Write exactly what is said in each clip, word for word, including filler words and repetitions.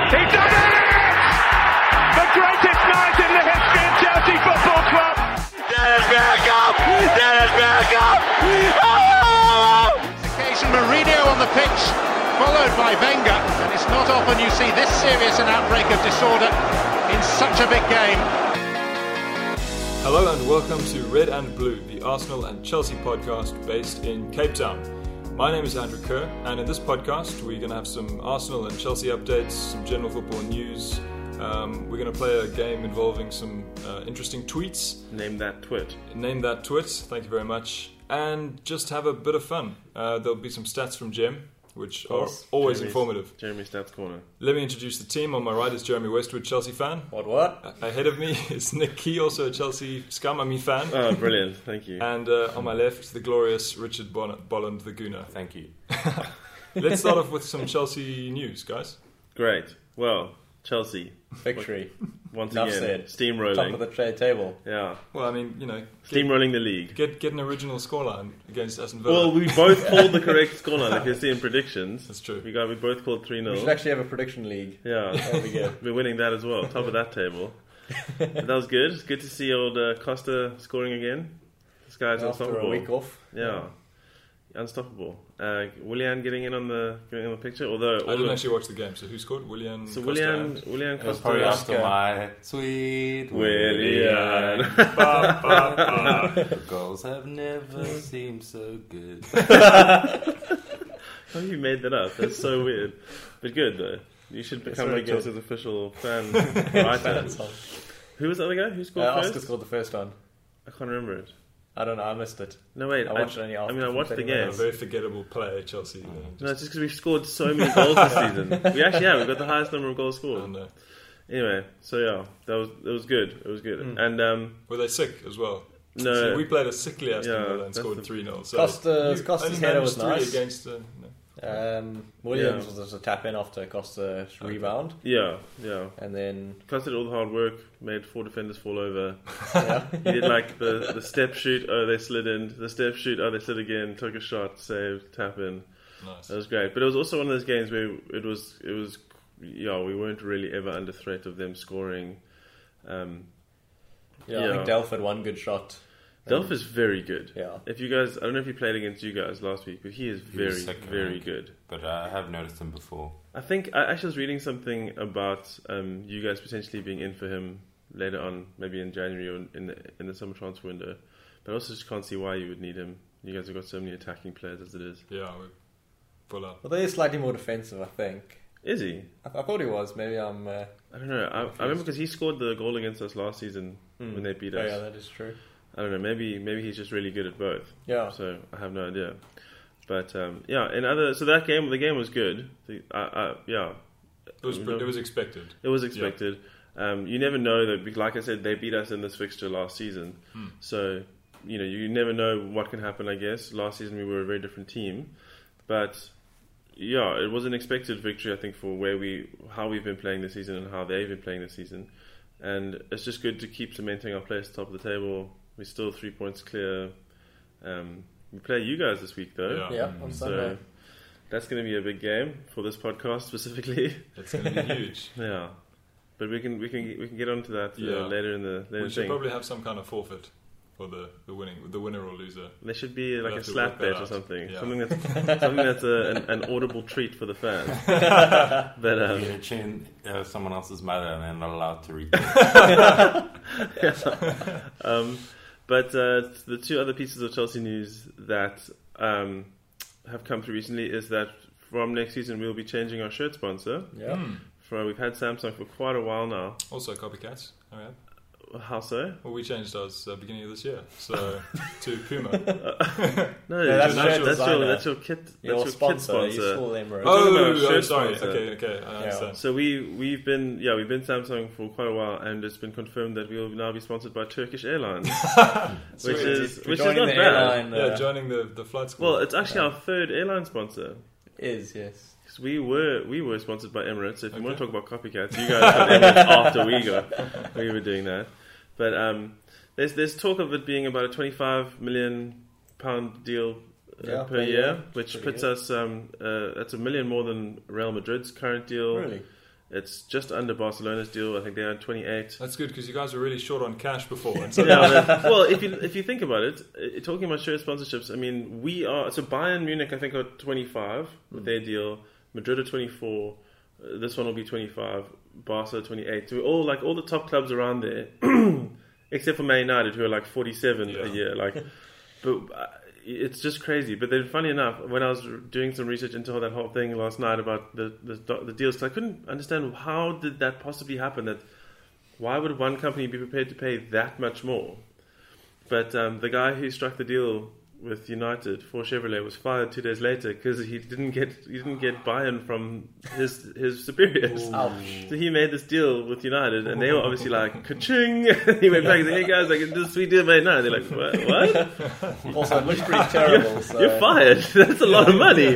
He's done it! The greatest night in the history of Chelsea Football Club. Dennis Bergkamp! Dennis Bergkamp! Oh! Occasion Mourinho on the pitch, followed by Wenger, and it's not often you see this serious an outbreak of disorder in such a big game. Hello and welcome to Red and Blue, the Arsenal and Chelsea podcast based in Cape Town. My name is Andrew Kerr, and in this podcast we're going to have some Arsenal and Chelsea updates, some general football news. Um, we're going to play a game involving some uh, interesting tweets. Name that twit. Name that twit, thank you very much. And just have a bit of fun. Uh, there'll be some stats from Jem, which are always Jeremy's, informative. Jeremy Stats Corner. Let me introduce the team. On my right is Jeremy Westwood, Chelsea fan. What, what? Ahead of me is Nick Key, also a Chelsea scum, I mean fan. Oh, brilliant, thank you. And uh, on my left, the glorious Richard Bon- Bolland, the Gooner. Thank you. Let's start off with some Chelsea news, guys. Great. Well, Chelsea. Victory. Once Enough again, said. steamrolling. Top of the trade table. Yeah. Well, I mean, you know, get, Steamrolling the league. get get an original scoreline against Aston Villa. Well, we both called the correct scoreline. If you're seeing predictions, That's true. We got we both called three We nil. should actually have a prediction league. Yeah, There we go. we're winning that as well. Top of that table. But that was good. It's good to see old uh, Costa scoring again. This guy's After unstoppable. a week off. Yeah, unstoppable. Uh, Willian getting in on the getting in the picture. Although I all didn't of- actually watch the game, so who scored? William so Costa Willian and- Willian It was Costa. probably after Oscar. my sweet Willian. Ba, ba, ba. The goals have never seemed so good. How you made that up? That's so weird. But good though. You should become really like good. Chelsea's official fan writer. Who was the other guy? Who scored Uh, first? Oscar scored the first one. I can't remember it. I don't know, I missed it. No wait, I watched it only I after mean, I from watched the thirty A game. minutes. very forgettable player, Chelsea. Uh, No, it's just because we've scored so many goals this season. We actually have. We've got the highest number of goals I scored. don't know. Anyway, so yeah, that was it was good. It was good. Mm. And um, Were they sick as well? no, So we played a sickly Aston Yeah, Villa and that's scored the- three nil. So Costa's- you Costa's only header managed was three nice. against. Uh, no. Um, Williams Yeah. was just a tap in after Costa's Okay. rebound. yeah, yeah. And then, Costa did all the hard work, made four defenders fall over. yeah. He did like the, the step shoot, oh they slid in. The step shoot, oh they slid again. Took a shot, saved, tap in. Nice. That was great. But it was also one of those games where it was it was yeah we weren't really ever under threat of them scoring. Um, yeah, I Yeah. think Delph had one good shot. Delph is very good. Yeah. If you guys, I don't know if he played against you guys last week, but he is He was very sick, I very think. good. But I have noticed him before. I think I actually was reading something about um, you guys potentially being in for him later on, maybe in January or in the in the summer transfer window. But I also just can't see why you would need him. You guys have got so many attacking players as it is. Yeah, we full up. Well, they are slightly more defensive, I think. Is he? I, I thought he was. Maybe I'm... Uh, I don't know. I, I remember because he scored the goal against us last season hmm. when they beat Oh, us. yeah, that is true. I don't know. Maybe maybe he's just really good at both. Yeah. So I have no idea. But um, yeah, in other so that game the game was good. The, I, I, yeah, It was pre- it was expected. it was expected. Um, you never know that. because Like I said, they beat us in this fixture last season. Hmm. So you know you never know what can happen. I guess last season we were a very different team, but yeah, it was an expected victory. I think for where we how we've been playing this season and how they've been playing this season, and it's just good to keep cementing our place top of the table. We're still three points clear. Um, we play you guys this week though. Yeah. Yeah, on So Sunday. that's going to be a big game for this podcast specifically. It's going to be huge. Yeah, but we can we can we can get onto that uh, Yeah. later in the later We should thing. probably have some kind of forfeit for the, the winning, the winner or loser. There should be like We'll a have to slap work that bet or out. something. Yeah. Something that's something that's a, an, an audible treat for the fans. but um, You tune uh, someone else's mother and they're not allowed to read. um, but uh, the two other pieces of Chelsea news that um, have come through recently is that from next season we'll be changing our shirt sponsor. Yeah. Hmm. For we've had Samsung for quite a while now. Also copycats. Oh, yeah. How so? Well, we changed ours uh, beginning of this year, so to Puma. No, Yeah, that's that's, shirt that's your designer. that's your kit. That's Your your sponsor, kit sponsor. you saw them, right? talking Oh, about oh, shirt sorry. sponsor. Okay, okay, I Yeah. understand. So we we've been yeah we've been Samsung for quite a while, and it's been confirmed that we will now be sponsored by Turkish Airlines, which Sweet. is We're which is joining not the bad. airline, Yeah, uh, joining the the flight school. Well, it's actually our third airline sponsor. is, yes. 'Cause we were we were sponsored by Emirates. So if you Okay. want to talk about copycats, you guys got Emirates after we got we were doing that. But um, there's there's talk of it being about a twenty-five million pound deal uh, Yeah, per per year, year. which Pretty puts good. us um, uh, that's a million more than Real Madrid's current deal. Really? It's just under Barcelona's deal. I think they earned twenty-eight. That's good because you guys were really short on cash before. And so Yeah, but- well, if you if you think about it, uh, talking about shirt sponsorships, I mean, we are so Bayern Munich, I think, are twenty-five with their deal. Madrid are twenty-four. Uh, this one will be twenty-five. Barca are twenty-eight. So we're all like all the top clubs around there, except for Man United, who are like forty-seven Yeah. a year. Like, but uh, it's just crazy. But then, funny enough, when I was doing some research into that whole thing last night about the the, the deals, I couldn't understand how did that possibly happen. That why would one company be prepared to pay that much more? But um, the guy who struck the deal with United for Chevrolet was fired two days later because he didn't get he didn't get buy-in from his his superiors. Ouch. So he made this deal with United, and they were obviously like, ka-ching! He went back and said, hey guys, like, this sweet deal made now. They're like, what? what? Also, it looks pretty terrible. So. You're fired. That's a lot of money.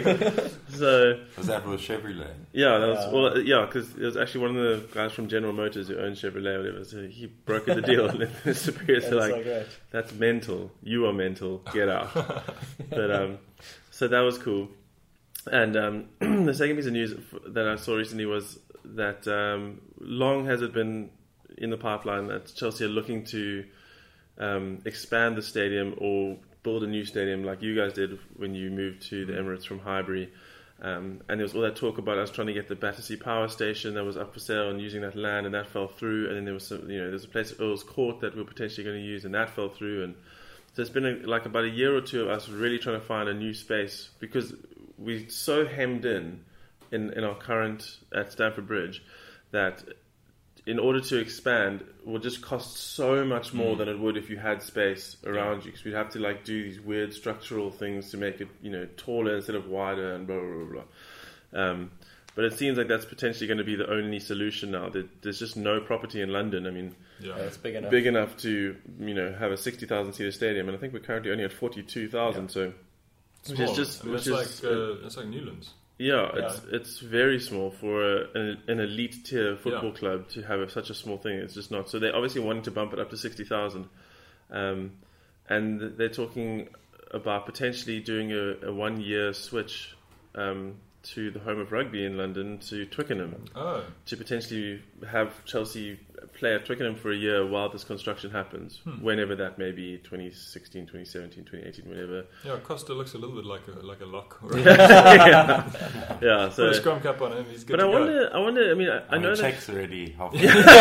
So Was that with Chevrolet? yeah, that was Yeah. well, yeah, because it was actually one of the guys from General Motors who owned Chevrolet or whatever. So he brokered the deal, and the superiors That's were like, so great. "That's mental. You are mental. Get out." But um, so that was cool. And um, the second piece of news that I saw recently was that um, long has it been in the pipeline that Chelsea are looking to um, expand the stadium or build a new stadium like you guys did when you moved to the Emirates from Highbury. Um, and there was all that talk about us trying to get the Battersea Power Station that was up for sale and using that land, and that fell through. And then there was some, you know, there's a place at Earl's Court that we we're potentially going to use, and that fell through. And so it's been a, like about a year or two of us really trying to find a new space because we're so hemmed in in, in our current at Stamford Bridge that in order to expand it will just cost so much more mm. than it would if you had space around yeah. you, because we'd have to like do these weird structural things to make it, you know, taller instead of wider and blah blah blah, blah. Um, but it seems like that's potentially going to be the only solution now. There, there's just no property in London. I mean, yeah, yeah, it's big enough. big enough to, you know, have a sixty thousand seater stadium, and I think we're currently only at forty-two thousand. Yeah. So, which Small. is just, I mean, which it's is like uh, it's like Newlands. Yeah, Yeah. it's it's very small for a, an, an elite tier football Yeah. club to have a, such a small thing. It's just not. So they're obviously wanting to bump it up to sixty thousand, um, and they're talking about potentially doing a, a one year switch um, to the home of rugby in London, to Twickenham, Oh, to potentially have Chelsea play at Twickenham for a year while this construction happens, whenever that may be, twenty sixteen, twenty seventeen, twenty eighteen, whenever. yeah. Costa looks a little bit like a like a lock. Or a yeah. yeah, Put so. a scrum cap on him. He's good But to I go. wonder, I wonder, I mean, I, I I know mean, that. checks already half.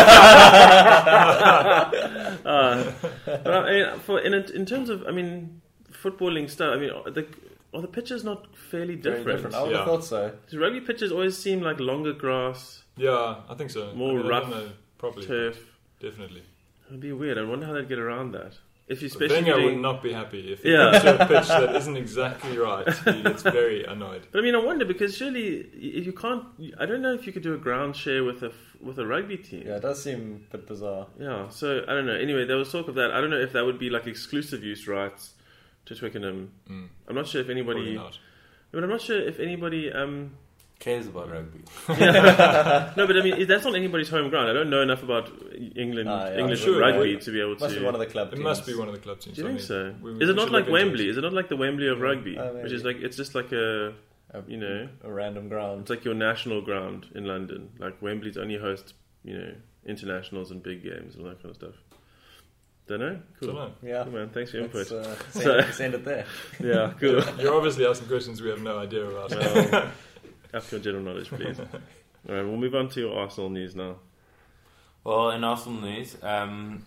Uh, but I mean, for in in terms of, I mean, footballing stuff. I mean, are the are the pitches not fairly Very different? different. I would Yeah. have thought so. Because rugby pitches always seem like longer grass, Yeah, I think so. More I mean, I rough don't know properly. turf. Definitely. It'd be weird. I wonder how they'd get around that. If you especially Wenger doing, would not be happy if he Yeah. comes to a pitch that isn't exactly right. He gets very annoyed. But I mean, I wonder because surely if you can't. I don't know if you could do a ground share with a f- with a rugby team. Yeah, it does seem a bit bizarre. Yeah, so I don't know. Anyway, there was talk of that. I don't know if that would be like exclusive use rights to Twickenham. Mm. I'm not sure if Probably anybody. not. But I'm not sure if anybody. Um, Cares about rugby. no, but I mean that's not anybody's home ground. I don't know enough about England Ah, yeah. English I'm sure rugby it to be able Must to. be one of the club It teams. must be one of the club teams. Do you I think mean, so? we- Is we it not should like look into Wembley? it. Is it not like the Wembley of rugby? Oh, Which is maybe. like it's just like a A, you know a random ground. it's like your national ground in London. Like Wembley's only hosts you know internationals and big games and all that kind of stuff. Don't know. Cool. Don't know. Yeah. Cool, man. Thanks for your input. Let's, uh, So- send, send it there. Yeah, cool. You're obviously asking questions we have no idea about. Well, up your general knowledge, please. All right, we'll move on to your Arsenal news now. Well, in Arsenal news, um,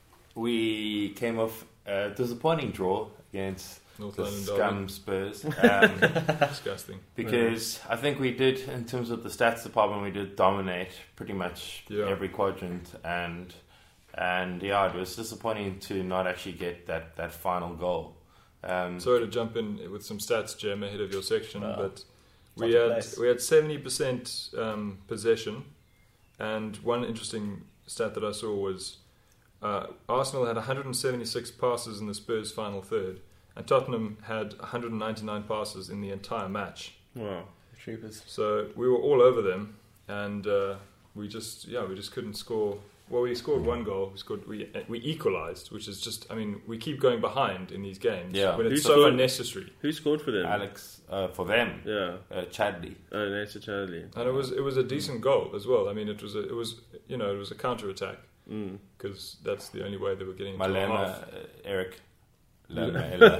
we came off a disappointing draw against North the London scum Derby. Spurs. Um, Disgusting. because I think we did, in terms of the stats department, we did dominate pretty much Yeah. every quadrant, and and yeah, it was disappointing to not actually get that, that final goal. Um, Sorry to jump in with some stats, Jem, ahead of your section, Wow. but we Not the had place. we had seventy percent um, possession, and one interesting stat that I saw was uh, Arsenal had one hundred seventy-six passes in the Spurs final third, and Tottenham had one hundred ninety-nine passes in the entire match. Wow. Troopers. So we were all over them, and uh, we just yeah we just couldn't score well, we scored one goal. We scored. We we equalised, which is just. I mean, we keep going behind in these games. Yeah. when it's Who so scored? unnecessary. Who scored for them? Alex uh, for them. Yeah. Uh, Chadley. Oh, Nathan Charlie. And it was it was a decent goal as well. I mean, it was a, it was you know it was a counter attack Mm. because that's the only way they were getting into a Malema, half. uh, Eric. Lema, Ella.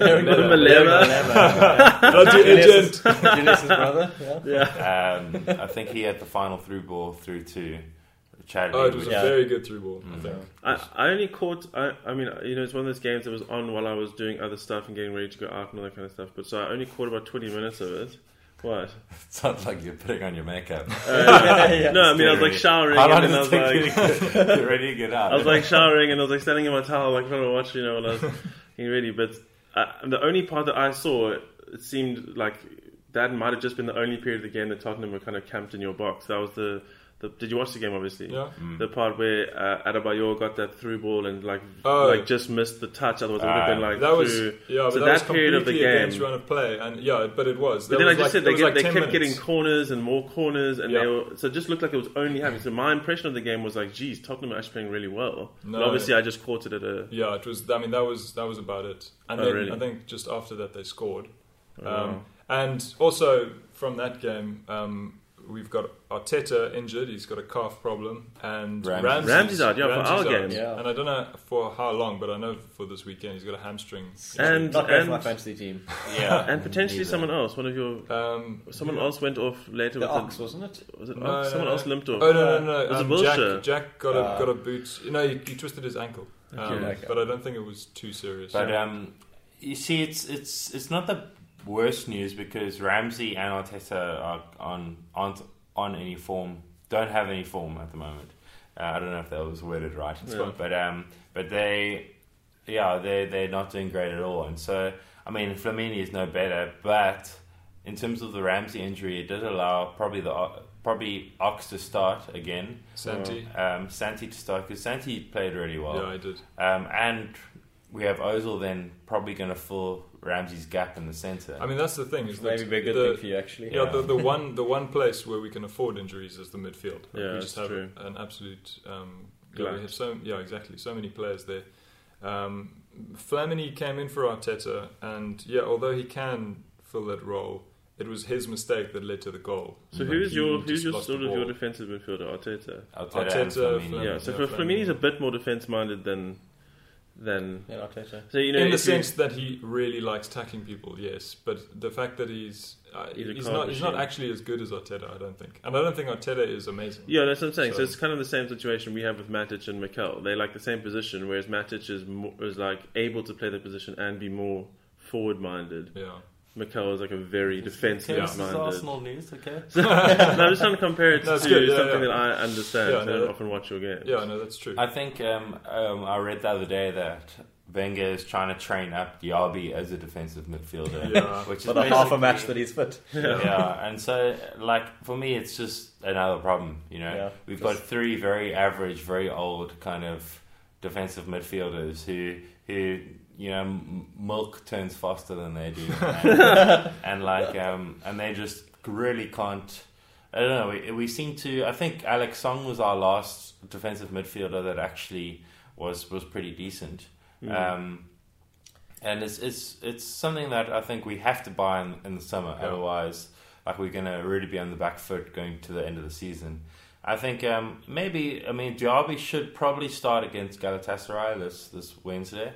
Malema. Bloody agent. Julius's brother. Yeah. um, I think he had the final through ball through to Chadley. Oh, it was which- a Yeah. very good through ball. I Mm. think. I, I only caught. I, I mean, you know, it's one of those games that was on while I was doing other stuff and getting ready to go out and all that kind of stuff. But so I only caught about twenty minutes of it. What? Sounds like you're putting on your makeup. Uh, Yeah. no, I mean, I was like showering How long and then I does was it take like, you to get ready to get out? I was like showering and I was like standing in my towel, like trying to watch, you know, when I was getting ready. But uh, the only part that I saw, it seemed like that might have just been the only period of the game that Tottenham were kind of camped in your box. That was the. The, did you watch the game? Obviously, Yeah. the part where uh, Adebayor got that through ball and like Oh. like just missed the touch. Otherwise, it would have been like That was through. yeah, but so that, that was period of the completely against game- run of play, and yeah, but it was. But That then I was just like, said it they, was get, like they ten kept minutes. getting corners and more corners, and Yeah. they were, so it just looked like it was only happening. So my impression of the game was like, geez, Tottenham are actually playing really well. No. But obviously, I just caught it at a. Yeah, it was. I mean, that was that was about it. And Oh, then really? I think just after that they scored. Oh, Um, wow. And also from that game, um, we've got Arteta injured. He's got a calf problem, and Ramsey. Ramsey's, Ramsey's out, yeah, for Ramsey's our out. game. Yeah. And I don't know for how long, but I know for this weekend he's got a hamstring. And Not great for my and, fantasy team. yeah, and potentially neither. someone else. One of your Um, someone else went off later. The with Ox, wasn't it? Was it No, Ox? no, Someone no. else limped off. Oh no no no! Was it Um, Wilshere? Jack, Jack got a Ah. got a boot. You know, he, he twisted his ankle, um, Okay. Okay. but I don't think it was too serious. But um, you see, it's it's it's not the worst news because Ramsey and Arteta are on aren't on any form, don't have any form at the moment. Uh, I don't know if that was worded right, Yeah. but um, but they, yeah, they they're not doing great at all. And so, I mean, Flamini is no better, but in terms of the Ramsey injury, it does allow probably the probably Ox to start again, Santi, um, Santi to start because Santi played really well. yeah, I did. Um, and we have Ozil then probably going to fill Ramsey's gap in the centre. I mean, that's the thing. Is that Maybe be a good the, thing for you, actually. Yeah, the, the one the one place where we can afford injuries is the midfield. Like, Yeah, we just that's have true. an absolute. Um, yeah, we Glut. have so yeah, exactly. So many players there. Um, Flamini came in for Arteta, and yeah, although he can fill that role, it was his mistake that led to the goal. So Like, who's he your just who's your lost sort the of your ball. defensive midfielder? Arteta. Arteta, Arteta, and Flamini. Flamini. Yeah. So yeah, for Flamini. Flamini's a bit more defense minded than than. Yeah, Arteta. So you know, in the if you- sense that he really likes tackling people, yes, but the fact that he's uh, He's a he's, card not he's not machine. actually as good as Arteta, I don't think, and I don't think Arteta is amazing. Yeah, that's what I'm saying. So, So- it's kind of the same situation we have with Matic and Mikel. They like the same position, whereas Matic is more, is like able to play the position and be more forward minded. Yeah, Mikel is like a very defensive This is minded. Arsenal news, okay? No, I'm just trying to compare it No, it's to good, yeah, something yeah. that I understand. Yeah, I no, don't that- often watch your games. yeah, no, that's true. I think um, um, I read the other day that Wenger is trying to train up Diaby as a defensive midfielder, Yeah. which is For the half a basically- match that he's fit. yeah, and so like for me, it's just another problem. You know, Yeah, we've just- got three very average, very old kind of defensive midfielders who who you know m- milk turns faster than they do, and, and like um, and they just really can't. I don't know. We, we seem to. I think Alex Song was our last defensive midfielder that actually was was pretty decent. Um, and it's it's it's something that I think we have to buy in, in the summer. Yeah. Otherwise, like we're going to really be on the back foot going to the end of the season. I think um, maybe I mean Diaby should probably start against Galatasaray this this Wednesday,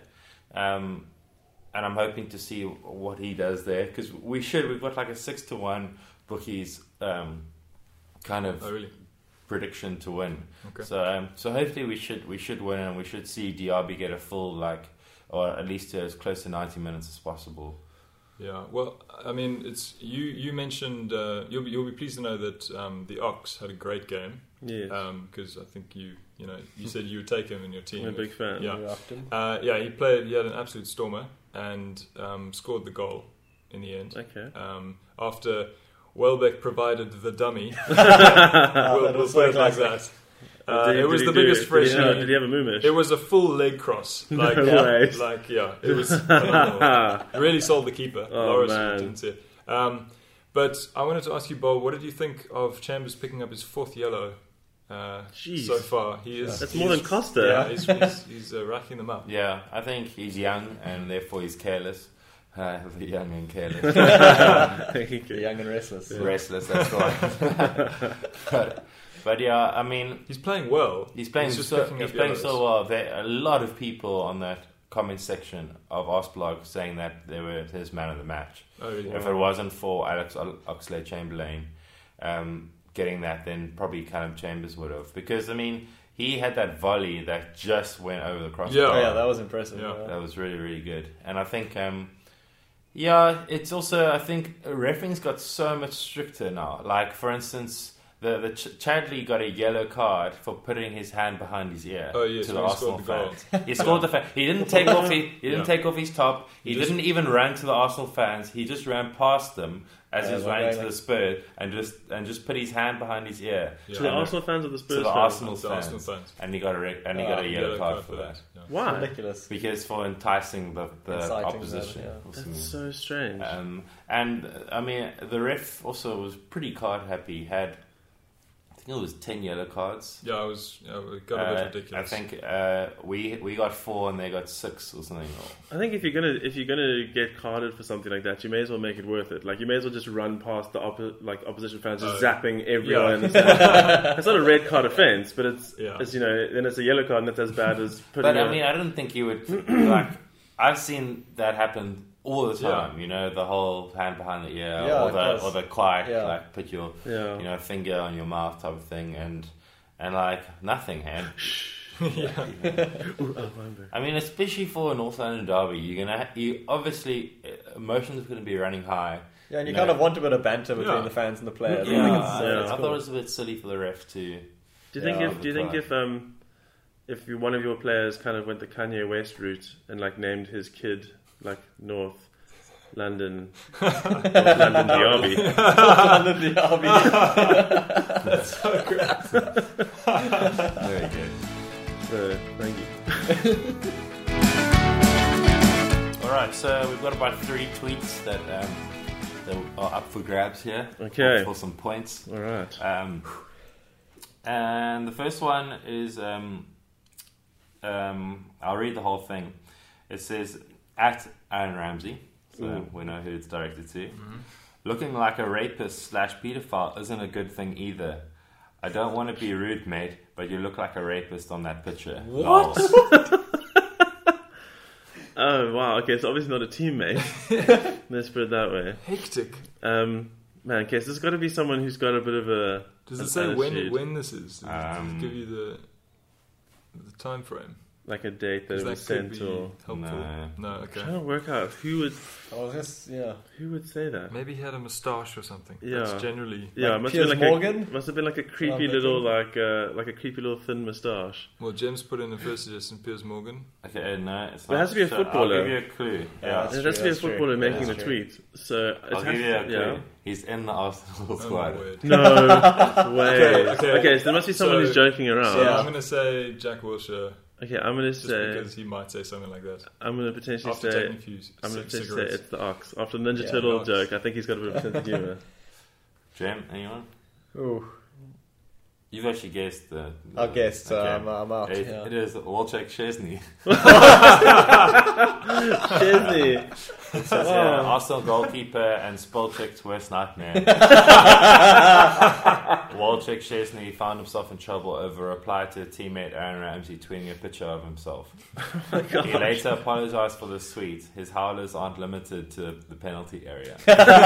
um, and I'm hoping to see what he does there because we should. We've got like a six to one bookies um, kind of Oh, really? prediction to win. Okay. So um, so hopefully we should we should win and we should see Diaby get a full like or at least as close to ninety minutes as possible. Yeah, well, I mean, it's you. You mentioned uh, you'll be you'll be pleased to know that um, the Ox had a great game Yes. because I think you you know you said you would take him in your team. I'm a big fan. Yeah. Very often. Uh, yeah, he played. He had an absolute stormer and um, scored the goal in the end. Okay. Um, after Welbeck provided the dummy, Ah, we'll, that we'll was put so it like classic. that. Uh, Did- it was did the he do biggest it? fresh. Did he, have, did he have a movement? It was a full leg cross. Like, No yeah, way. like yeah, it was phenomenal. It really sold the keeper. Oh, Loris man. didn't see it. Um, but I wanted to ask you, Bob, what did you think of Chambers picking up his fourth yellow uh, Jeez. so far. He is. That's he more is- than Costa. Yeah, he's, he's, he's uh, racking them up. Yeah, I think he's young and therefore he's careless. Uh, young and careless. The young and restless. Restless, that's right. but, but yeah, I mean, He's playing well. he's playing He's just so, picking he's up playing yellows. so well. There are a lot of people on that comment section of Osblog saying that they were his man of the match. Oh, really? If it wasn't for Alex Oxlade-Chamberlain um, getting that, then probably Callum Chambers would have. Because, I mean, he had that volley that just went over the crossbar. Yeah. Oh, yeah, that was impressive. Yeah. Yeah. That was really, really good. And I think, um, yeah, it's also, I think refereeing's got so much stricter now. Like, for instance, the, the Ch- Chadley got a yellow card for putting his hand behind his ear Oh, yes, to the when he Arsenal scored the goal. fans. He scored the fan. He didn't take off. He, he didn't Yeah. take off his top. He, He just- didn't even run to the Arsenal fans. He just ran past them as Yeah, he was like- running to like- the Spurs and just and just put his hand behind his ear. Yeah. To the And- Arsenal fans or the to Spurs the fans? Arsenal The fans. Arsenal fans. and he got a re- and he Ah, got a yellow, card for that. Yeah. Why? Ridiculous. Because for enticing the, the Inciting opposition. them, yeah. or something. That's so strange. Um, and uh, I mean, the ref also was pretty card happy. He had, I think it was ten yellow cards. Yeah, it was. Yeah, it got a Uh, bit ridiculous. I think uh, we we got four and they got six or something. I think if you're gonna if you're gonna get carded for something like that, you may as well make it worth it. Like you may as well just run past the oppo- like opposition fans, just Oh, zapping everyone yeah. in the stand. It's not a red card offence, but it's Yeah. it's you know then it's a yellow card and it's as bad as putting. But a, I mean, I didn't think he would like. I've seen that happen all the Yeah. time. You know, the whole hand behind the ear, Yeah, or of the course. or the quiet, Yeah. like put your yeah. you know finger on your mouth type of thing, and and like nothing, hand. Ooh, oh, Weinberg. I mean, especially for a North London derby, you're gonna ha- you obviously uh, emotions are gonna be running high. Yeah, and you No. kind of want a bit of banter between Yeah. the fans and the players. Yeah, I think it's, I, uh, yeah. it's I cool. thought it was a bit silly for the ref to. Do you Yeah, think if do you think the if um if you, one of your players kind of went the Kanye West route and like named his kid like North London North London Derby? London Derby. Very good. So thank you. All right, so we've got about three tweets that um, that are up for grabs here. Okay. For some points. All right. Um, and the first one is um, um, I'll read the whole thing. It says at Aaron Ramsey, so Ooh. we know who it's directed to. Looking like a rapist slash pedophile isn't a good thing either. I don't want to be rude, mate, but you look like a rapist on that picture. What? Lols. Oh wow. Okay, so obviously not a teammate. Let's put it that way. Hectic. Um, man, okay, so there's got to be someone who's got a bit of a. Does an it say when attitude. when this is? Does it Um, give you the the time frame? like a date that 'Cause it that was could sent be or. helpful. No. No, okay. Trying to work out who would I was just, yeah. who would say that. Maybe he had a moustache or something. Yeah. That's generally. Yeah, Like it must Piers have been like Morgan? a must have been like a creepy I'm little like uh, like a creepy little thin moustache. Well, James put in the first suggestion, Piers Morgan. Okay, no, it's There not. has to be a So footballer. I'll give you a clue. Yeah, Yeah, that's It has to true, be a that's true. footballer Yeah, making the that's true. tweet. So it I'll has give you a to, clue. yeah. He's in the Arsenal Oh, my squad. word. No way. Okay, okay. Okay, so there must be someone So- who's joking around. So Yeah. I'm going to say Jack Wilshere, Okay, I'm gonna just say because he might say something like that. I'm gonna potentially After say taking a few I'm gonna c- potentially say cigarettes. it's the ox after the Ninja Yeah, Turtle ox. joke. I think he's got a bit of a sense of humor. Jam, anyone? Ooh. You've actually guessed the. the I guessed, uh, okay. I'm, I'm out. It, yeah. it is Wojciech Szczesny. Disney. Says, yeah, Arsenal goalkeeper and Spolchek's worst nightmare. Wojciech Szczesny found himself in trouble over a reply to a teammate Aaron Ramsey tweeting a picture of himself. He later apologised for this tweet. His howlers aren't limited to the penalty area.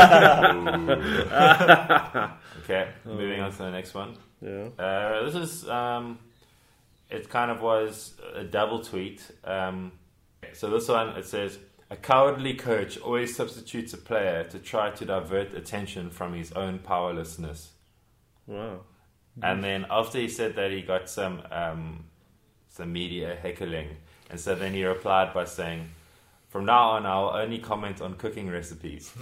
Okay, moving on to the next one. Yeah. Uh, this is um, it kind of was a double tweet. Um, so this one, it says, a cowardly coach always substitutes a player to try to divert attention from his own powerlessness. Wow. And then after he said that, he got some um, some media heckling, and so then he replied by saying, from now on I'll only comment on cooking recipes.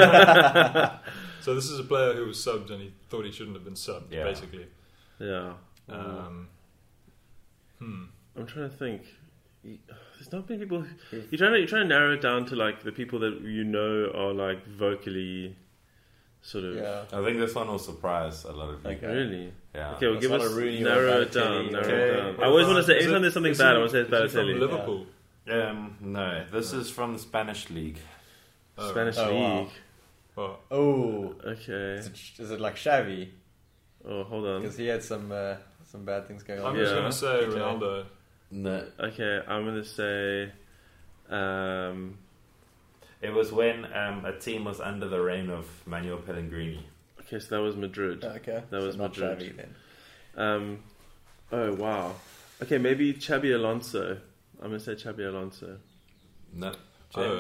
So this is a player who was subbed and he thought he shouldn't have been subbed, Yeah. basically. Yeah. Um, hmm. I'm trying to think. There's not many people. You're trying to you're trying to narrow it down to like the people that you know are like vocally sort of. Yeah. I think this one will surprise a lot of you. Okay. Really? Yeah. Okay, well, That's give not us a Rooney or narrow it Balotelli down. or- Narrow Okay. it down. What I always about- want to say Is anytime it- there's something is bad, he- I want to say it's is he from Balotelli. Liverpool. Um, no, this is from the Spanish league. Oh. Spanish Oh, wow. league. Well, Oh, Okay. is it, is it like Xavi? Oh, hold on. Because he had some uh, some bad things going on. I'm Yeah. just gonna say Okay. Ronaldo. No, Okay, I'm gonna say. Um, it was when um, a team was under the reign of Manuel Pellegrini. okay, so that was Madrid. Okay, That was so not Madrid. Xavi then. Um, oh wow. Okay, maybe Xabi Alonso. I'm gonna say Xabi Alonso. No, Oh,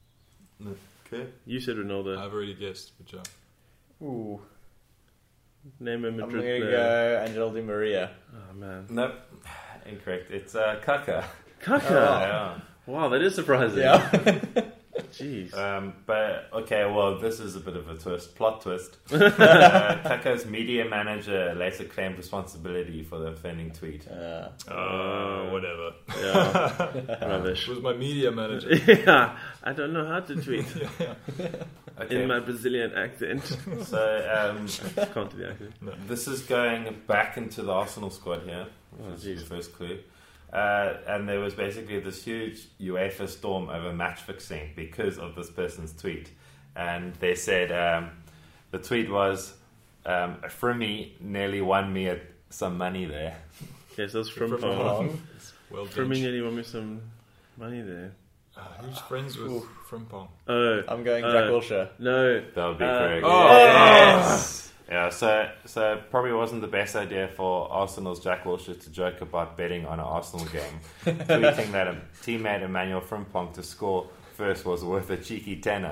okay. You said Ronaldo. I've already guessed. Good job. Ooh, Name a I'm Madrid gonna player. go Angel Di Maria. Oh man, Nope, incorrect. It's uh, Kaka. Kaka. Yeah. Wow, that is surprising. Yeah. Jeez. Um, but okay, well, this is a bit of a twist, plot twist. uh, Kaka's media manager later claimed responsibility for the offending tweet. Uh, Oh, whatever. Yeah. Rubbish. Was my media manager. Yeah, I don't know how to tweet Okay, in my Brazilian accent. so um, Can't do the accent. this is going back into the Arsenal squad here. Oh, This is jeez. the first clue. Uh, and there was basically this huge UEFA storm over match fixing because of this person's tweet. And they said um, the tweet was, um, Frimmy nearly won me at some money there. Okay, so that's from Frimpong. Pong. Well From me done. nearly won me some money there. Uh, who's friends with Frimpong? Oh, I'm going Uh, Jack Wilshere. no. That would be Uh, correct. Oh, Yes. Yeah, so so probably wasn't the best idea for Arsenal's Jack Wilshere to joke about betting on an Arsenal game, tweeting that a teammate Emmanuel Frimpong to score first was worth a cheeky tenner.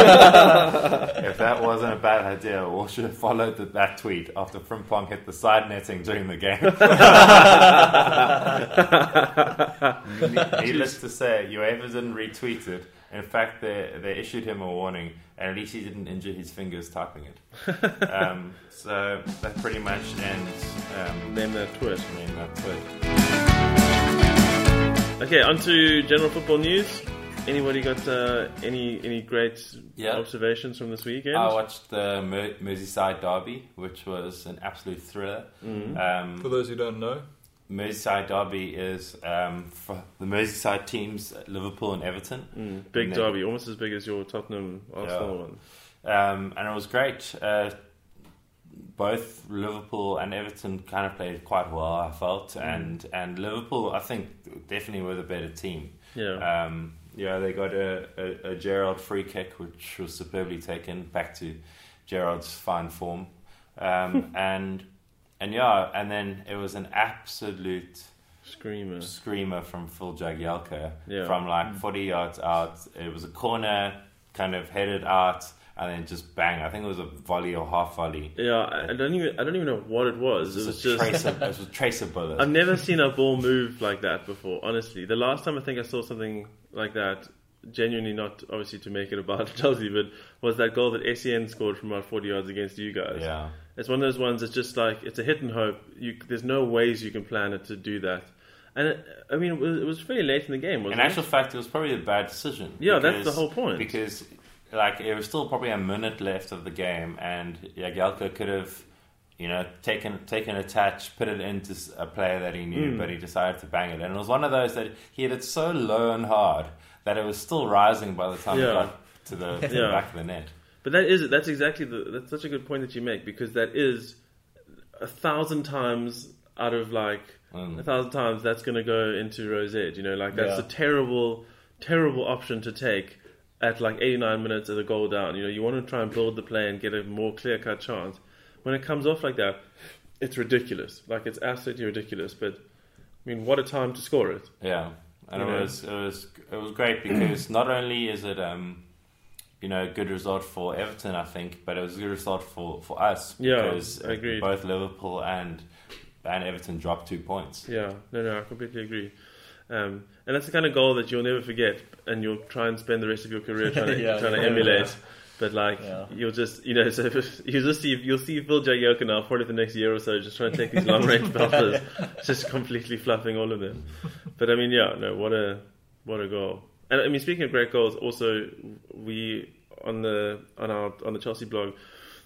If that wasn't a bad idea, Wilshere followed the, that tweet after Frimpong hit the side netting during the game. Needless to say, UEFA didn't retweet it. In fact, they they issued him a warning, and at least he didn't injure his fingers typing it. um, so that pretty much ends um, Name that twist. name that tweet. Okay, on to general football news. Anybody got uh, any any great Yeah. observations from this weekend? I watched the Mer- Merseyside derby, which was an absolute thriller. Mm. Um, For those who don't know, Merseyside derby is um, for the Merseyside teams, Liverpool and Everton. Mm, big And then- derby, almost as big as your Tottenham Arsenal Yeah. one. Um, and it was great. Uh, both Liverpool and Everton kind of played quite well, I felt, and and Liverpool, I think, definitely were the better team. Yeah. Um, yeah, they got a, a, a Gerrard free kick, which was superbly taken back to Gerrard's fine form, um, and and yeah, and then it was an absolute Screamer. screamer from Phil Jagielka Yeah. from like forty yards out. It was a corner, kind of headed out, and then just bang. I think it was a volley or half volley. Yeah, I, I don't even I don't even know what it was. It was a just tracer, it was a tracer bullet. I've never seen a ball move like that before, honestly. The last time I think I saw something like that, genuinely not obviously to make it about Chelsea, but was that goal that S E N scored from about forty yards against you guys. Yeah. It's one of those ones that's just like, it's a hit and hope. You, there's no ways you can plan it to do that. And it, I mean, it was, it was fairly late in the game, wasn't In it? actual fact, it was probably a bad decision. Yeah, that's because- the whole point. Because, like, it was still probably a minute left of the game, and Jagielka could have, you know, taken taken a touch, put it into s- a player that he knew, Mm. but he decided to bang it. And it was one of those that he hit it so low and hard that it was still rising by the time Yeah. it got to the, to the Yeah. back of the net. But that is that's exactly the that's such a good point that you make, because that is a thousand times out of like Mm. a thousand times that's going to go into Rosette. You know, like that's Yeah. a terrible, terrible option to take at like eighty-nine minutes of the goal down. You know, you want to try and build the play and get a more clear cut chance. When it comes off like that, it's ridiculous. Like it's absolutely ridiculous. But I mean, what a time to score it. Yeah, and You it know. was it was it was great because not only is it um, you know, a good result for Everton, I think, but it was a good result for, for us Yeah, because I agree. both Liverpool and and Everton dropped two points. Yeah, no, no, I completely agree. Um, and that's the kind of goal that you'll never forget, and you'll try and spend the rest of your career trying to, Yeah, trying to yeah, emulate. yeah. But like, Yeah. you'll just, you know, so you just see, you'll see Phil Jagielka now probably the next year or so, just trying to take these long range belters, just completely fluffing all of them. But I mean, yeah, no, what a what a goal. And I mean, speaking of great goals, also we on the on our on the Chelsea blog,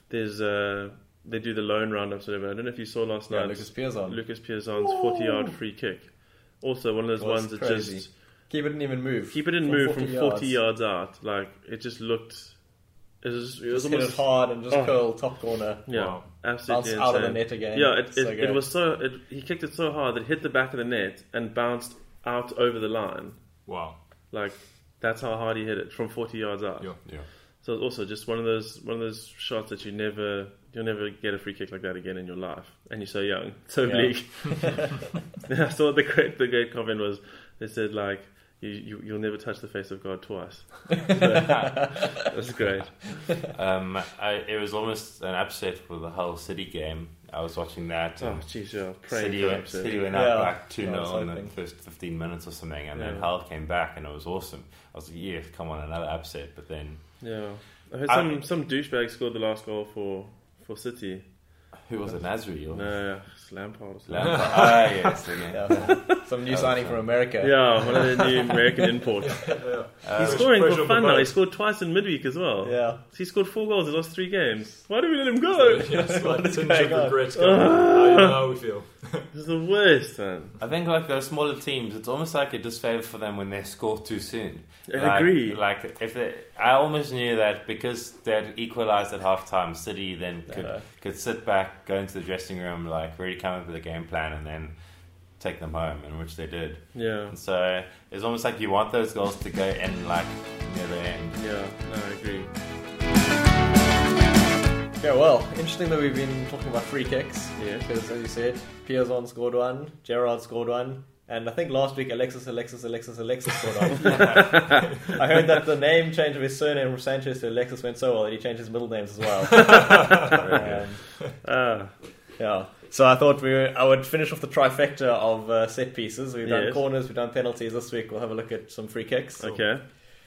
there's uh, they do the loan roundups, whatever. I don't know if you saw last Yeah, night. Lucas Piazon. Lucas Piazon's forty-yard free kick. Also, one of those Was ones that crazy. just Keeper didn't even move. keeper didn't From move forty from yards. forty yards out. Like it just looked. It was, it was Just hit almost it hard and just Oh. curl top corner. yeah, Wow. absolutely Bounced out of the insane. net again. Yeah, it So it, it good. was so. It, he kicked it so hard that it hit the back of the net and bounced out over the line. Wow. Like that's how hard he hit it from forty yards out. Yeah. Yeah. So it's also just one of those one of those shots that you never you'll never get a free kick like that again in your life, and you're so young, so Yeah. bleak. I saw the great the great comment was they said like you, you you'll never touch the face of God twice. That's great. Um, I, it was almost an upset for the whole City game. I was watching that. Oh And jeez, yeah, praying City, for went, upset. City went Yeah. up like two Yeah, I nil was in the hoping. first fifteen minutes or something, and then Yeah. Hull came back, and it was awesome. I was like, yeah, come on, another upset. But then, Yeah, I heard I- some some douchebag scored the last goal for for City. who was it, Nasri? Or No, it's Lampard or something. Lampard? Ah, yes, again. Yeah. Some new signing from America. Yeah, one of the new American imports. Uh, He's scoring pressure for on fun the now. He boat. scored twice in midweek as well. Yeah. He scored four goals in the last three games. Why did we let him go? Yes, like is tinge going of on? regret going on. I know how we feel. This is the worst, man. I think like those smaller teams, it's almost like a disfavor for them when they score too soon. I like, agree. Like if they, I almost knew that because they'd equalised at half time, City then could Yeah. could sit back, go into the dressing room, like really come up with a game plan, and then take them home, and which they did. Yeah, And so it's almost like you want those goals to go in like near the end. yeah, no, I agree. Yeah, well, interesting that we've been talking about free kicks. Yeah. Because, as you said, Piazon scored one, Gerrard scored one, and I think last week Alexis, Alexis, Alexis, Alexis scored one. I heard that the name change of his surname from Sanchez to Alexis went so well that he changed his middle names as well. um, Ah, yeah. So I thought we were, I would finish off the trifecta of uh, set pieces. We've done Yes. corners, we've done penalties. This week we'll have a look at some free kicks. okay.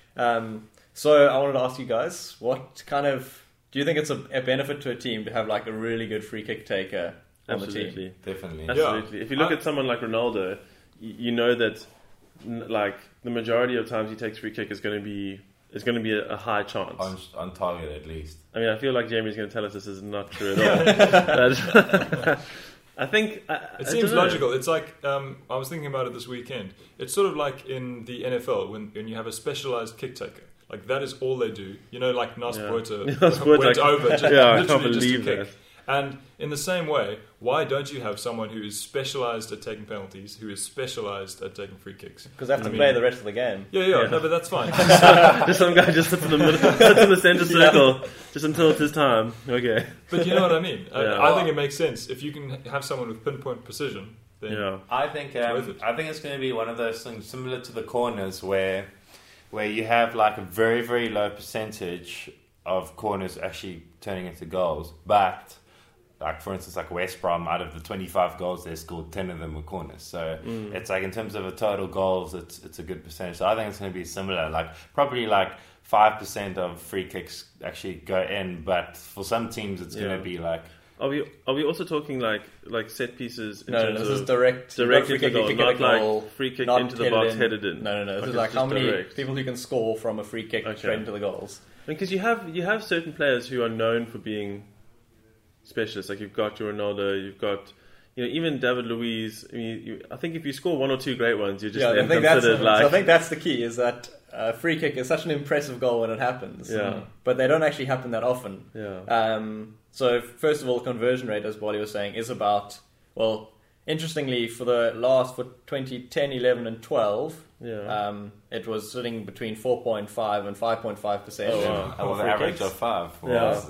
Um, so I wanted to ask you guys, what kind of do you think it's a, a benefit to a team to have like a really good free kick taker on the team? Absolutely. Definitely. Absolutely. If you look I- at someone like Ronaldo, you, you know that n- like the majority of times he takes free kick is going to be is going to be a, a high chance. On, on target at least. I mean, I feel like Jamie's going to tell us this is not true at all. But I think I, It I seems don't know. logical. It's like um, I was thinking about it this weekend. It's sort of like in the N F L when, when you have a specialized kick taker. Like that is all they do. You know, like Nas Yeah. Poeta Nas Poeta, went over. Just, yeah, I literally can't just to believe kick. that. And in the same way, why don't you have someone who is specialized at taking penalties, who is specialized at taking free kicks? Because they have to I mean- play the rest of the game. Yeah, yeah, Yeah. no, but that's fine. Just some guy just sits in the middle, sits in the center circle, just until it's his time. Okay. But you know what I mean? I, Yeah. I think it makes sense. If you can have someone with pinpoint precision, then Yeah. I think worth um, it. I think it's going to be one of those things similar to the corners where where you have like a very very low percentage of corners actually turning into goals, but like for instance like West Brom, out of the twenty-five goals they scored, ten of them were corners. So Mm. it's like in terms of the total goals, it's it's a good percentage. So I think it's going to be similar. Like probably like five percent of free kicks actually go in, but for some teams it's Yeah. going to be like. Are we are we also talking like like set pieces in No, no, terms this of is direct. you direct got free into kick, the you goal, can get a not like goal, free kick not into the headed box, in. headed in? No, no, no. This Okay, is like it's how just many direct. people who can score from a free kick Okay. straight into the goals. Because you have you have certain players who are known for being specialists. Like you've got your Ronaldo, you've got you know even David Luiz. I mean, you, I think if you score one or two great ones, you're just Yeah, I then think that's considered so like I think that's the key. Is that uh, free kick is such an impressive goal when it happens. Yeah. but they don't actually happen that often. yeah. Um, so first of all, conversion rate, as Wally was saying, is about, well, interestingly, for the last, for twenty ten, eleven and twelve, Yeah. um, it was sitting between four point five and five point five percent. Oh, wow. Well, the average of five. Yeah.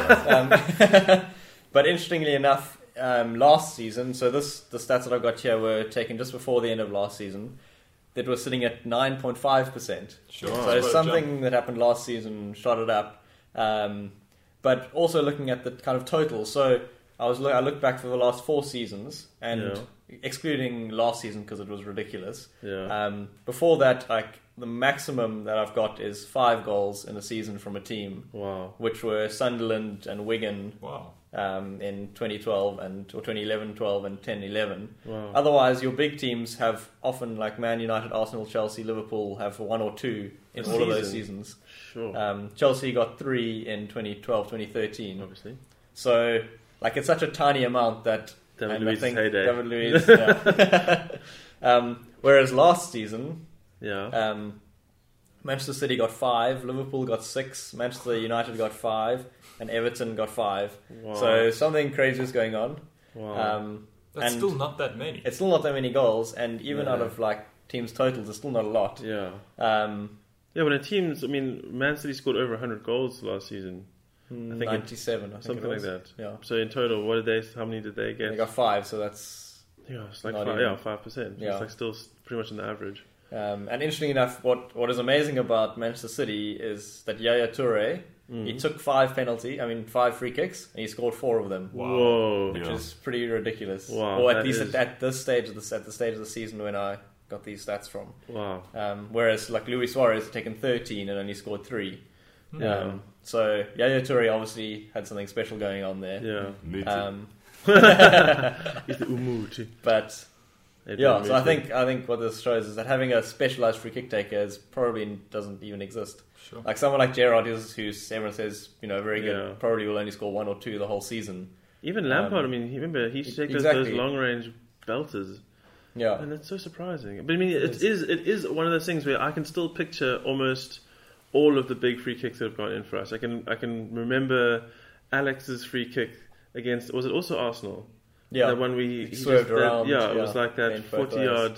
Um, but interestingly enough, um, last season, so this the stats that I've got here were taken just before the end of last season, that was sitting at nine point five percent. sure. So It's quite a something that happened last season shot it up. Um, but also looking at the kind of total. So I was look, I looked back for the last four seasons, and Yeah. excluding last season because it was ridiculous. Yeah. Um, before that, like the maximum that I've got is five goals in a season from a team, Wow. which were Sunderland and Wigan jump. Wow. um, in twenty twelve and or twenty eleven twelve and ten eleven. Wow. Otherwise, your big teams have often, like Man United, Arsenal, Chelsea, Liverpool, have one or two in A all of those season. seasons. Sure. Um, Chelsea got three in twenty twelve, twenty thirteen. Obviously. So, like, it's such a tiny amount that David and Luiz's I think heyday. David Luiz. Yeah. um, whereas last season, Yeah. um, Manchester City got five, Liverpool got six, Manchester United got five, and Everton got five. Wow. So something crazy is going on. Wow. Um, That's and still not that many. it's still not that many goals, and even Yeah. out of like teams' totals, it's still not a lot. yeah. Um, Yeah, when a team's, I mean, Man City scored over one hundred goals last season. I think it- ninety-seven, I think Something it like was. that. Yeah, So in total, what did they, how many did they get? they got five, so that's yeah, it's like not five, even- yeah, five percent. Yeah. It's like still s- pretty much in the average. Um, and interesting enough, what what is amazing about Manchester City is that Yaya Toure, Mm. he took five penalty, I mean five free kicks, and he scored four of them, Whoa. which Yeah. is pretty ridiculous. Wow, or at that least is- at, at this stage of the at the stage of the season when I got these stats from. Wow. Um, whereas like Luis Suarez had taken thirteen and only scored three. Yeah. Um, so Yaya Toure obviously had something special going on there. Yeah. Muti. Um, He's the Umuti. but yeah, so I think I think what this shows is that having a specialized free kick taker is probably doesn't even exist. Sure. Like someone like Gerrard, who's, who's everyone says you know very good, Yeah. probably will only score one or two the whole season. Even Lampard, um, I mean, he- remember, he used to take those, exactly. those long range belters. Yeah, And that's so surprising. But I mean, it It's- is it is one of those things where I can still picture almost all of the big free kicks that have gone in for us. I can I can remember Alex's free kick against, was it also Arsenal? yeah. That one we He swerved that- around, yeah, it yeah, was like that went both forty yard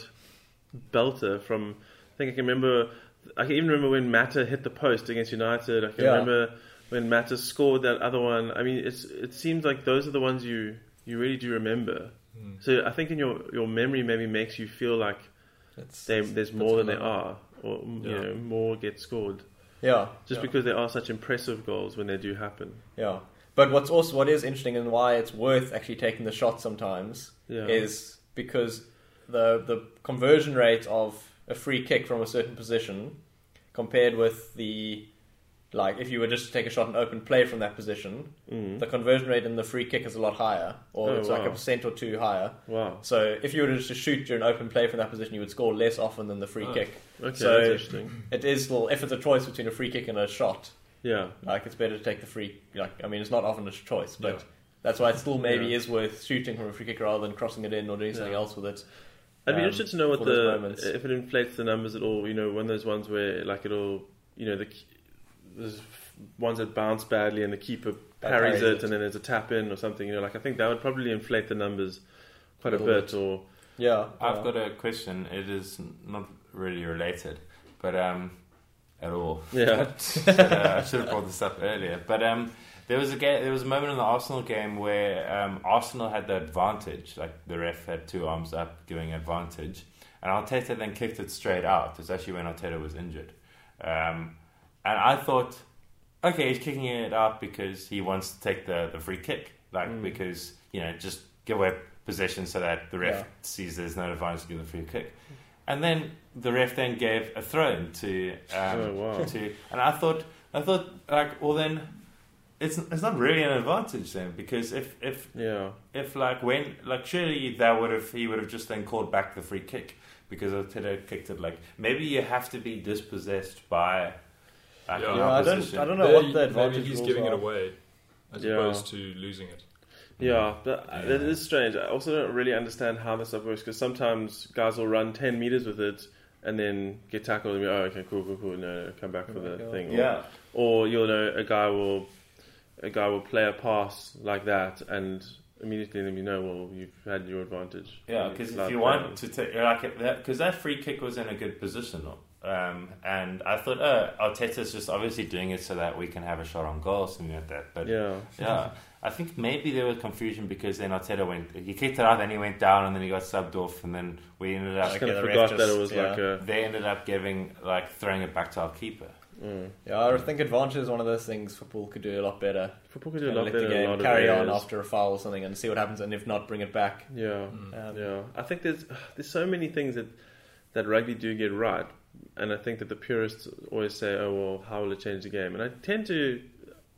belter from. I think I can remember. I can even remember when Mata hit the post against United. I can Yeah. remember when Mata scored that other one. I mean, it's it seems like those are the ones you you really do remember. Mm. So I think in your your memory maybe makes you feel like It's, they, it's- there's it's more than a there lot. are, or you Yeah. know, more get scored. Yeah, Just yeah. because there are such impressive goals when they do happen. Yeah, but what's also what is interesting and why it's worth actually taking the shot sometimes Yeah. is because the the conversion rate of a free kick from a certain position compared with the like if you were just to take a shot and open play from that position, Mm. the conversion rate in the free kick is a lot higher, or Oh, it's like a wow. percent or two higher. Wow. So if you were to just shoot during open play from that position, you would score less often than the free Oh. kick. Okay, So- that's interesting. It is still if it's a choice between a free kick and a shot, Yeah. like it's better to take the free. Like I mean, it's not often a choice, but Yeah. that's why it still maybe Yeah. is worth shooting from a free kick rather than crossing it in or doing something Yeah. else with it. I'd be um, interested to know what for those the moments. if it inflates the numbers at all. You know, one of those ones where like it'll, you know, the there's ones that bounce badly and the keeper That parries, parries it, it. and then there's a tap in or something. You know, like I think that would probably inflate the numbers quite a, A little bit. bit. Or Yeah, I've yeah. got a question. It is not really related, but um, at all. Yeah. But, uh, I should have brought this up earlier. But um, there was a ga- there was a moment in the Arsenal game where um, Arsenal had the advantage. Like the ref had two arms up, giving advantage, and Arteta then kicked it straight out. It's actually when Arteta was injured, um, and I thought, okay, he's kicking it out because he wants to take the, the free kick, like Mm. because you know just give away possession so that the ref Yeah. sees there's no advantage to give the free kick. And then the ref then gave a throw to, um, Oh, wow. to, and I thought, I thought like, well then, it's it's not really an advantage then because if if yeah, if like when like surely that would have he would have just then called back the free kick because Arteta kicked it. Like maybe you have to be dispossessed by. Like, Yeah. an Yeah, I don't, opposition. I don't know There, what the advantage maybe he's rules giving are. it away as Yeah. opposed to losing it. yeah. But Yeah. that is strange. I also don't really understand how this stuff works because sometimes guys will run ten meters with it and then get tackled and be, oh, okay, cool, cool, cool. No, no, come back for the Okay. thing. Or, Yeah. Or you'll know a guy will a guy will play a pass like that and immediately then you know, well, you've had your advantage. Yeah, And because it's if allowed you play want on. to take like that, because that free kick was in a good position, um, and I thought, oh, Arteta's just obviously doing it so that we can have a shot on goal, something like that. But Yeah. yeah, I think maybe there was confusion because then Arteta went, he kicked it out, then he went down, and then he got subbed off, and then we ended I up, just kind Okay, of the forgot ref that it just- was yeah. like a. they ended up giving like throwing it back to our keeper. Mm. Yeah, I think advantage is one of those things football could do a lot better. Football could do a Kinda lot let better the in a game lot of carry on areas. after a foul or something and see what happens, and if not, bring it back. Yeah. Um, Yeah, I think there's there's so many things that that rugby do get right, and I think that the purists always say, "Oh well, how will it change the game?" And I tend to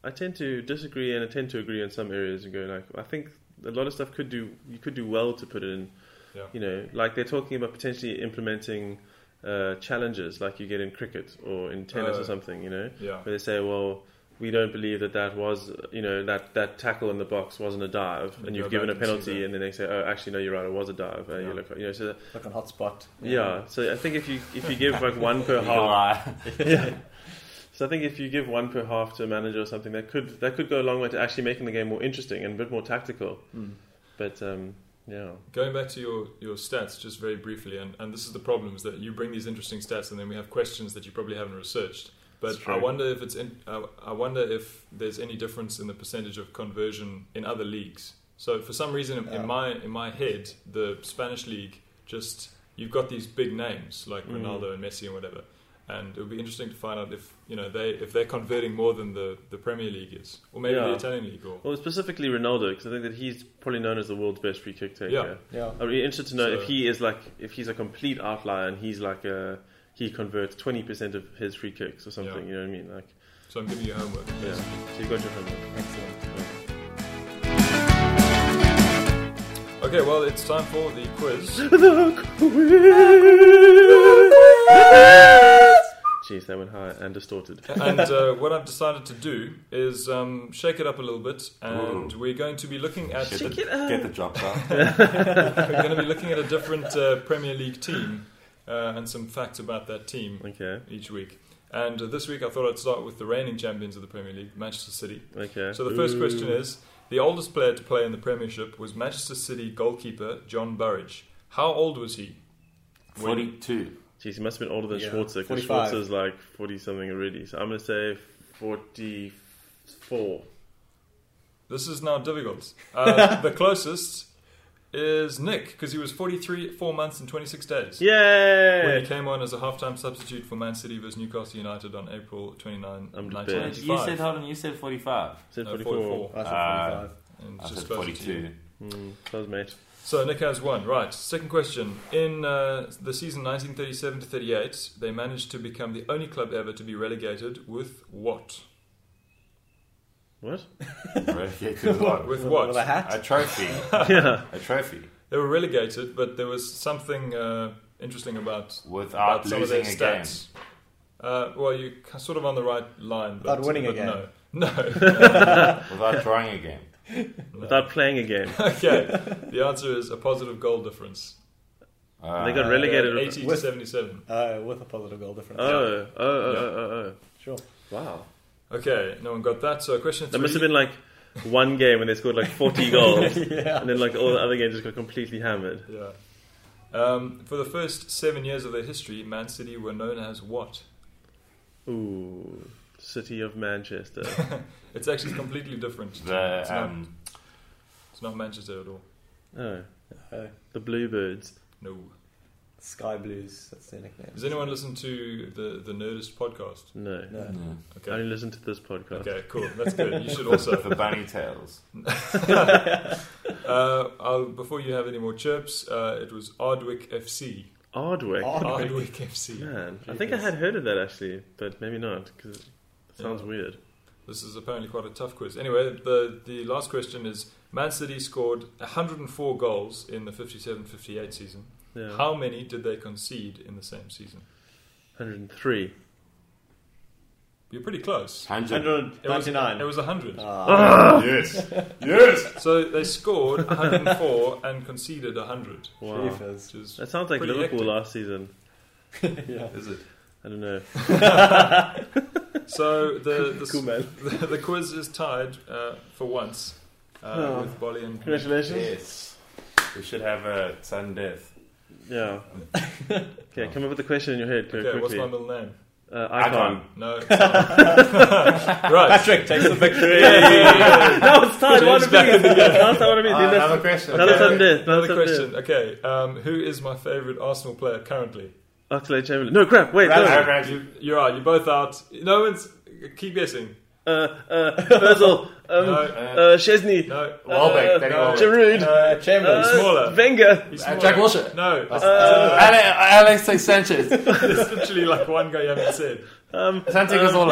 I tend to disagree and I tend to agree in some areas and go like, I think a lot of stuff could do you could do well to put it in. Yeah. You know, like they're talking about potentially implementing uh, challenges like you get in cricket or in tennis Uh, or something. You know, Yeah. where they say, well, we don't believe that that was, you know, that, that tackle in the box wasn't a dive, And and you you've go given a back and see penalty, that. and then they say, oh, actually, no, you're right, it was a dive. Uh, Yeah. you look, you know, so Like on hotspot. yeah. So I think if you if you give like one per Eagle half, eye. yeah. So I think if you give one per half to a manager or something, that could that could go a long way to actually making the game more interesting and a bit more tactical. Mm. But um, yeah, Going back to your, your stats just very briefly, and, and this is the problem, is that you bring these interesting stats and then we have questions that you probably haven't researched. But That's true. I wonder if it's in, uh, I wonder if there's any difference in the percentage of conversion in other leagues. So for some reason in, Yeah. in my in my head, the Spanish league just you've got these big names like Mm. Ronaldo and Messi and whatever. And it would be interesting to find out if you know they if they're converting more than the, the Premier League is, or maybe the Yeah. Italian league. Or well, specifically Ronaldo, because I think that he's probably known as the world's best free kick taker. Yeah. Yeah. I'd be interested to know So- if he is like if he's a complete outlier and he's like a he converts twenty percent of his free kicks or something. Yeah. You know what I mean? Like, so I'm giving you homework. yeah. So you got your homework. Excellent. Okay, well it's time for the quiz. Jeez, that went high and distorted. And uh, what I've decided to do is um, shake it up a little bit, and Ooh. we're going to be looking at Get the, the, get the drops out. we're going to be looking at a different uh, Premier League team uh, and some facts about that team Okay, each week. And uh, this week I thought I'd start with the reigning champions of the Premier League, Manchester City. okay. So the first question is: the oldest player to play in the Premiership was Manchester City goalkeeper John Burridge. How old was he? when- forty-two. Jeez, he must have been older than Yeah, Schwarzer, because forty-five. Schwarzer's like forty something already. So I'm gonna say forty-four. This is now difficult. Uh, the closest is Nick, because he was forty-three, four months and twenty-six days. When Yay! he came on as a half-time substitute for Man City versus Newcastle United on April twenty-ninth, I'm nineteen dead. You said, eighty-five. hold on, you said forty-five. Said No, forty-four. forty-four. I said Ah. forty-five. And I just said closer to you. forty-two. Mm, close, mate. So Nick has one. Right. Second question. In uh, the season nineteen thirty-seven to thirty-eight, they managed to become the only club ever to be relegated with what? What? Relegated with what? With With what? a hat? A trophy. Yeah. A trophy. They were relegated, but there was something uh, interesting about, Without about some of their losing a game. stats. Uh, well, you're sort of on the right line. But, Without winning a but game. No. No. Without drawing a game. Without playing a game. Okay. The answer is a positive goal difference. Uh, They got Uh, relegated. eighty to with- seventy-seven. Uh, with a positive goal difference. Oh, oh, oh, Yeah. oh, oh, oh. Sure. Wow. Okay, no one got that. So question three. That must have been like one game when they scored like forty goals. Yeah. And then like all the other games just got completely hammered. Yeah. Um, for the first seven years of their history, Man City were known as what? Ooh. City of Manchester. It's actually completely different. The, it's, not, um, it's not Manchester at all. Oh. Uh, The Bluebirds. No. Sky Blues. That's their nickname. Does anyone listen to the, the Nerdist podcast? No. No. yeah. I Okay. only listen to this podcast. Okay, cool. That's good. You should also. The bunny tails. Uh, I'll, before you have any more chirps, uh, it was Ardwick F C. Ardwick. Ardwick. Ardwick F C. Man, I think I had heard of that actually, but maybe not, because it sounds Yeah. weird. This is apparently quite a tough quiz. Anyway, the the last question is: Man City scored one hundred four goals in the fifty-seven fifty-eight season. Yeah. How many did they concede in the same season? one hundred three. You're pretty close. one hundred. one It was, ninety-nine. it was one hundred. Ah. Yes. Yes. So they scored one hundred four and conceded one hundred. Wow. Jeepers. Which is That sounds like pretty Liverpool hectic. last season. Yeah. Is it? I don't know. So the the, Cool, man. the, the quiz is tied uh, for once uh, Oh. with Bolly and Congratulations. Yes. We should have a sudden death. Yeah. Okay, come up with the question in your head, Kirk, Okay, what's quickly. my middle name? Uh, icon. No. It's not. Right. Patrick takes the victory. No, it's tied. James One of back in the these. game. That's not what I mean. Uh, That's- another question. Another Okay, sudden death. Another sudden question. death. Okay. Um, who is my favourite Arsenal player currently? Oxlade-Chamberlain. No, crap. Wait. Right, no. right, right. You, you're out. You're both out. No one's. Keep guessing. uh, uh, Ozil, um, No. uh, Chesney, No. Welbeck, uh, Danny Welbeck. Giroud, Uh, Chamberlain. uh, Smaller. Wenger. He's Uh, smaller. Jack Wilshere. No. Uh, Ale- Alexis Sanchez. There's literally like one guy you haven't said. Um, Santi Cazorla.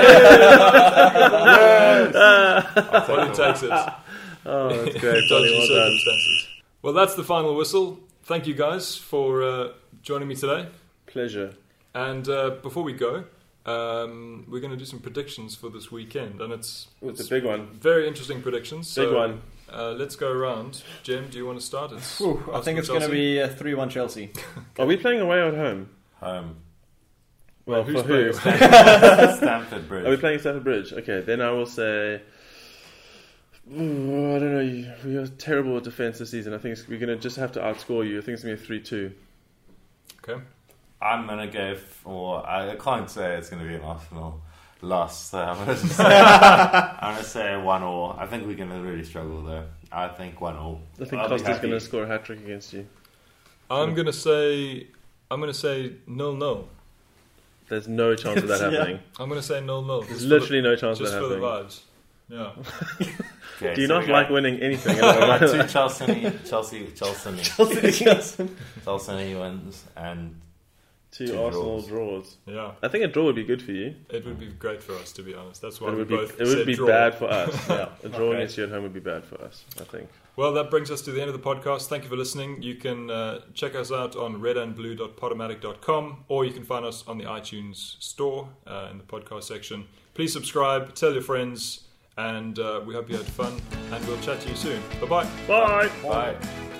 What it takes it. oh, that's great. Dodgy Buddy, well done. circumstances. Well, that's the final whistle. Thank you guys for uh, joining me today. Pleasure. And uh, before we go, um, we're going to do some predictions for this weekend, and it's, It's a big one. very interesting predictions. Big so, one. Uh, let's go around. Jim, do you want to start? It's Ooh, I think it's going to be a three one Chelsea. Are we playing away or at home? Home. Well, who's for who? Stamford Bridge. Are we playing Stamford Bridge? Okay, then I will say. Ooh, I don't know. you- We are terrible at defence this season. I think it's, we're going to just have to outscore you. I think it's going to be a three two. Okay. I'm gonna go for. I can't say it's gonna be an Arsenal loss, so I'm gonna say, I'm gonna say one all. I think we're gonna really struggle though. I think one all. I think I'll be Costa's happy. going to score a hat trick against you. I'm going to say I'm going to say nil nil. There's no chance of that Yeah. happening. I'm going to say nil nil. There's literally no chance of just that for the happening. vibes. Yeah. Okay, Do you so not we like got- winning anything? we got two Chelsea, Chelsea, Chelsea, Chelsea wins, and Two Two Arsenal draws. draws. Yeah. I think a draw would be good for you, It would be great for us, to be honest. That's why but it we would be both it would said be draw. bad for us. Yeah, a draw Okay. against you at home would be bad for us. I think. Well, that brings us to the end of the podcast. Thank you for listening. You can uh, check us out on red and blue dot podomatic dot com, or you can find us on the iTunes store uh, in the podcast section. Please subscribe, tell your friends, and uh, we hope you had fun, and we'll chat to you soon. Bye-bye. Bye. bye.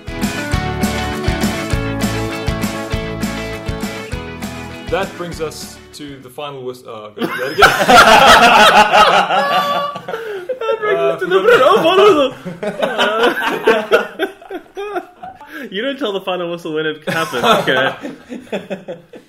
That brings us to the final whistle. Oh, I've got to do that again. Uh, You don't tell the final whistle when it happens. Okay.